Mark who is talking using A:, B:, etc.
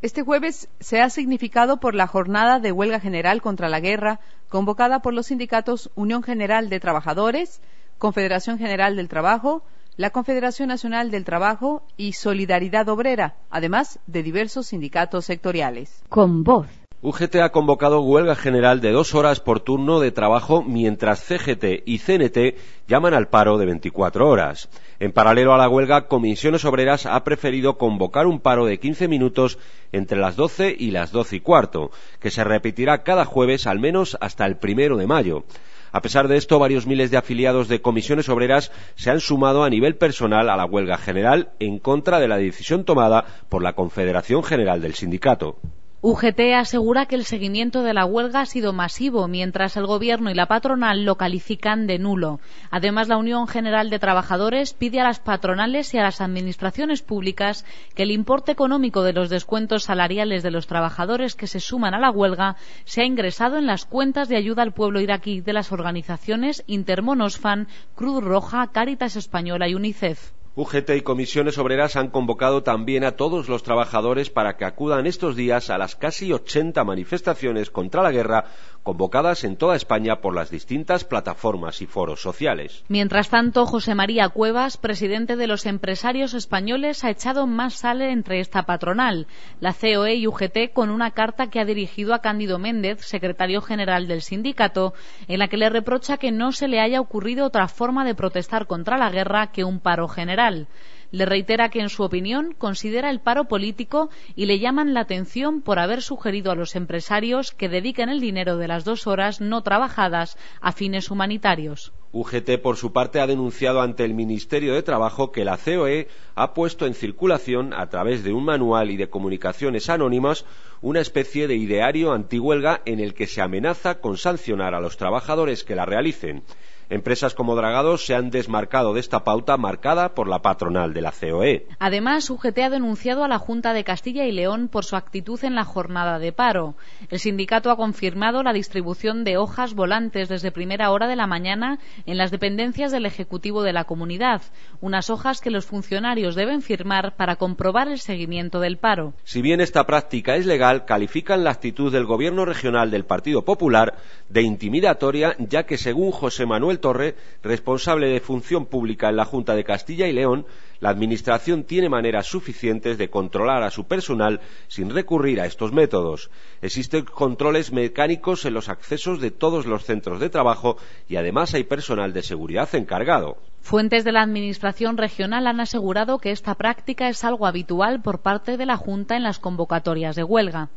A: Este jueves se ha significado por la jornada de huelga general contra la guerra convocada por los sindicatos Unión General de Trabajadores, Confederación General del Trabajo, la Confederación Nacional del Trabajo y Solidaridad Obrera, además de diversos sindicatos sectoriales.
B: Con voz.
C: UGT ha convocado huelga general de 2 horas por turno de trabajo, mientras CGT y CNT llaman al paro de 24 horas. En paralelo a la huelga, Comisiones Obreras ha preferido convocar un paro de 15 minutos entre las 12 y las 12 y cuarto, que se repetirá cada jueves al menos hasta el 1 de mayo. A pesar de esto, varios miles de afiliados de Comisiones Obreras se han sumado a nivel personal a la huelga general en contra de la decisión tomada por la Confederación General del Sindicato.
B: UGT asegura que el seguimiento de la huelga ha sido masivo, mientras el Gobierno y la patronal lo califican de nulo. Además, la Unión General de Trabajadores pide a las patronales y a las administraciones públicas que el importe económico de los descuentos salariales de los trabajadores que se suman a la huelga sea ingresado en las cuentas de ayuda al pueblo iraquí de las organizaciones Intermonosfan, Cruz Roja, Cáritas Española y UNICEF.
C: UGT y Comisiones Obreras han convocado también a todos los trabajadores para que acudan estos días a las casi 80 manifestaciones contra la guerra convocadas en toda España por las distintas plataformas y foros sociales.
B: Mientras tanto, José María Cuevas, presidente de los empresarios españoles, ha echado más sal entre esta patronal, la COE y UGT, con una carta que ha dirigido a Cándido Méndez, secretario general del sindicato, en la que le reprocha que no se le haya ocurrido otra forma de protestar contra la guerra que un paro general. Le reitera que, en su opinión, considera el paro político y le llaman la atención por haber sugerido a los empresarios que dediquen el dinero de las 2 horas no trabajadas a fines humanitarios.
C: UGT, por su parte, ha denunciado ante el Ministerio de Trabajo que la COE ha puesto en circulación, a través de un manual y de comunicaciones anónimas, una especie de ideario antihuelga en el que se amenaza con sancionar a los trabajadores que la realicen. Empresas como Dragados se han desmarcado de esta pauta marcada por la patronal de la COE.
B: Además, UGT ha denunciado a la Junta de Castilla y León por su actitud en la jornada de paro. El sindicato ha confirmado la distribución de hojas volantes desde primera hora de la mañana en las dependencias del Ejecutivo de la comunidad, unas hojas que los funcionarios deben firmar para comprobar el seguimiento del paro.
C: Si bien esta práctica es legal, califican la actitud del Gobierno regional del Partido Popular de intimidatoria, ya que, según José Manuel Torre, responsable de Función Pública en la Junta de Castilla y León, la Administración tiene maneras suficientes de controlar a su personal sin recurrir a estos métodos. Existen controles mecánicos en los accesos de todos los centros de trabajo y además hay personal de seguridad encargado.
B: Fuentes de la Administración regional han asegurado que esta práctica es algo habitual por parte de la Junta en las convocatorias de huelga.